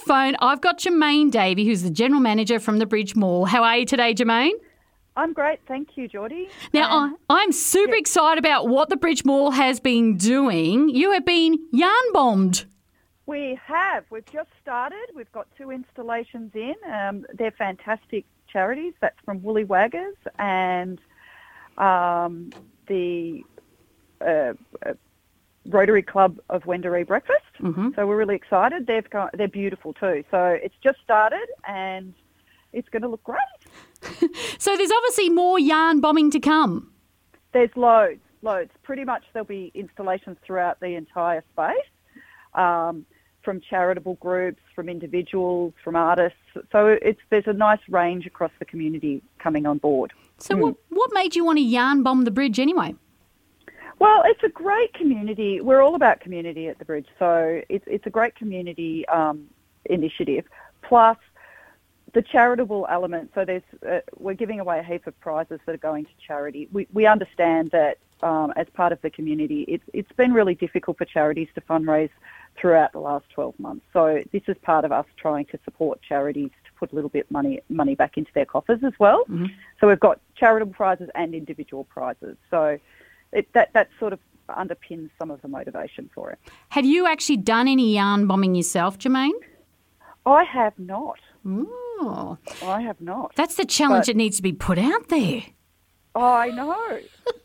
phone, I've got Jermaine Davey, who's the General Manager from the Bridge Mall. How are you today, Jermaine? I'm great, thank you, Geordie. Now, I'm super excited about what the Bridge Mall has been doing. You have been yarn bombed. We have. We've just started. We've got 2 installations in. They're fantastic charities. That's from Woolly Waggers and the Rotary Club of Wendouree Breakfast. Mm-hmm. So we're really excited. They're beautiful too. So it's just started and it's going to look great. So there's obviously more yarn bombing to come. There's loads. Pretty much there'll be installations throughout the entire space, from charitable groups, from individuals, from artists. So there's a nice range across the community coming on board. So what made you want to yarn bomb the bridge anyway? Well, it's a great community. We're all about community at the Bridge. So it's a great community initiative. Plus, the charitable element, so we're giving away a heap of prizes that are going to charity. We understand that as part of the community, it's been really difficult for charities to fundraise throughout the last 12 months. So this is part of us trying to support charities to put a little bit money back into their coffers as well. Mm-hmm. So we've got charitable prizes and individual prizes. So that sort of underpins some of the motivation for it. Have you actually done any yarn bombing yourself, Jermaine? I have not. Oh. I have not. That's the challenge that needs to be put out there. I know.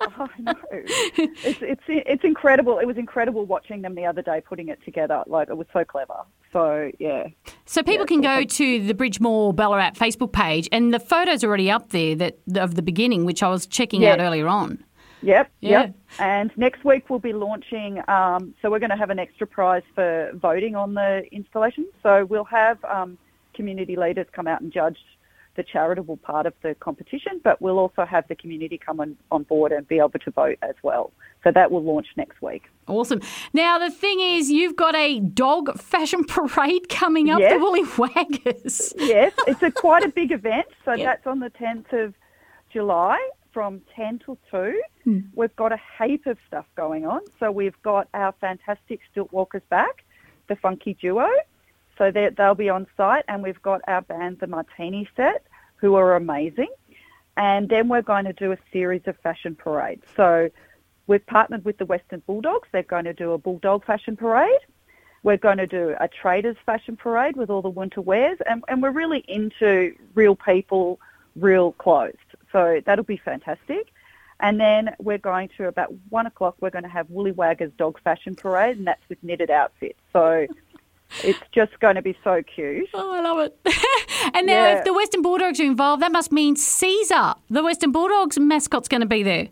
It's incredible. It was incredible watching them the other day putting it together. Like, it was so clever. So, yeah. So people can go to the Bridge Mall Ballarat Facebook page, and the photo's already up there of the beginning, which I was checking out earlier on. Yep. And next week we'll be launching, so we're going to have an extra prize for voting on the installation. So we'll have community leaders come out and judge the charitable part of the competition, but we'll also have the community come on board and be able to vote as well. So that will launch next week. Awesome. Now, the thing is, you've got a dog fashion parade coming up, the Woolly Waggers. Yes, it's quite a big event. So that's on the 10th of July from 10 till 2. We've got a heap of stuff going on. So we've got our fantastic stilt walkers back, the Funky Duo. So they'll be on site, and we've got our band, the Martini Set, who are amazing. And then we're going to do a series of fashion parades. So we've partnered with the Western Bulldogs. They're going to do a Bulldog fashion parade. We're going to do a Traders fashion parade with all the winter wears. And we're really into real people, real clothes. So that'll be fantastic. And then we're going to, about 1 o'clock, we're going to have Woolly Waggers dog fashion parade, and that's with knitted outfits. So it's just going to be so cute. Oh, I love it. And now if the Western Bulldogs are involved, that must mean Caesar, the Western Bulldogs mascot's going to be there.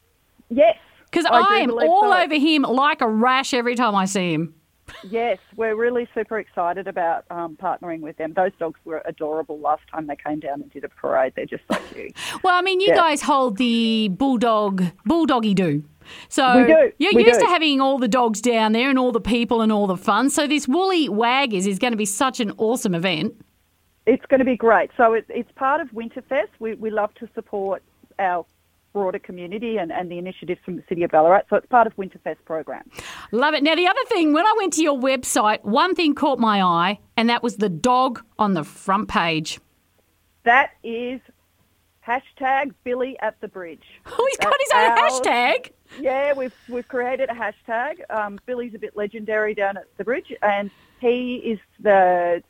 Yes. Because I am all over him like a rash every time I see him. Yes, we're really super excited about partnering with them. Those dogs were adorable last time they came down and did a parade. They're just so cute. Well, I mean, you guys hold the bulldoggy do. So we do. You're used to having all the dogs down there and all the people and all the fun. So this Woolly Waggers is going to be such an awesome event. It's going to be great. So it's part of Winterfest. We love to support our broader community and the initiatives from the City of Ballarat. So it's part of Winterfest program. Love it. Now, the other thing, when I went to your website, one thing caught my eye, and that was the dog on the front page. That is hashtag Billy at the Bridge. Oh, he's got his own hashtag? Yeah, we've created a hashtag. Billy's a bit legendary down at the Bridge, and he is the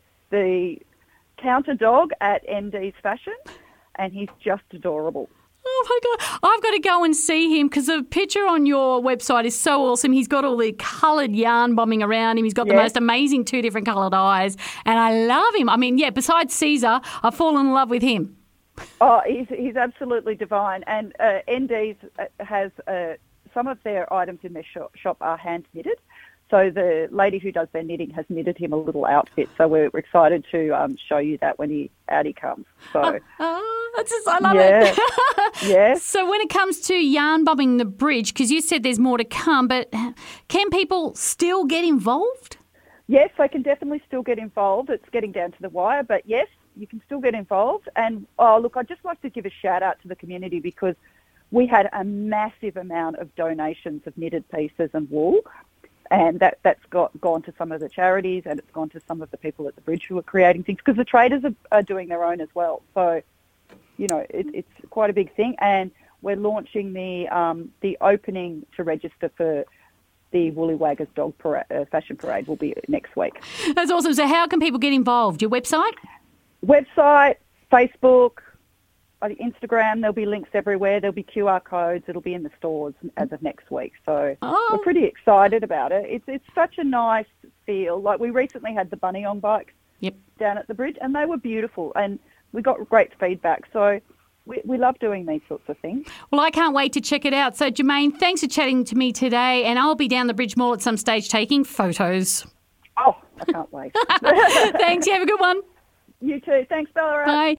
counter dog at MD's Fashion, and he's just adorable. Oh, my God. I've got to go and see him because the picture on your website is so awesome. He's got all the coloured yarn bombing around him. He's got the most amazing 2 different coloured eyes, and I love him. I mean, besides Caesar, I've fallen in love with him. Oh, he's absolutely divine. And ND's has some of their items in their shop are hand knitted. So the lady who does their knitting has knitted him a little outfit. So we're excited to show you that when he comes. So I love it. Yeah. So when it comes to yarn bombing the bridge, because you said there's more to come, but can people still get involved? Yes, they can definitely still get involved. It's getting down to the wire, but yes, you can still get involved. And I'd just like to give a shout out to the community because we had a massive amount of donations of knitted pieces and wool. And that's gone to some of the charities, and it's gone to some of the people at the bridge who are creating things, because the traders are doing their own as well. So, it's quite a big thing. And we're launching the opening to register for the Woolly Waggers Dog Fashion Parade will be next week. That's awesome. So how can people get involved? Your website? Website, Facebook, Instagram. There'll be links everywhere. There'll be QR codes. It'll be in the stores as of next week. So we're pretty excited about it. It's such a nice feel. Like, we recently had the bunny on bikes down at the bridge, and they were beautiful, and we got great feedback. So we love doing these sorts of things. Well, I can't wait to check it out. So, Jermaine, thanks for chatting to me today, and I'll be down the Bridge Mall at some stage taking photos. Oh, I can't wait. Thanks. You have a good one. You too. Thanks, Ballarat. Bye.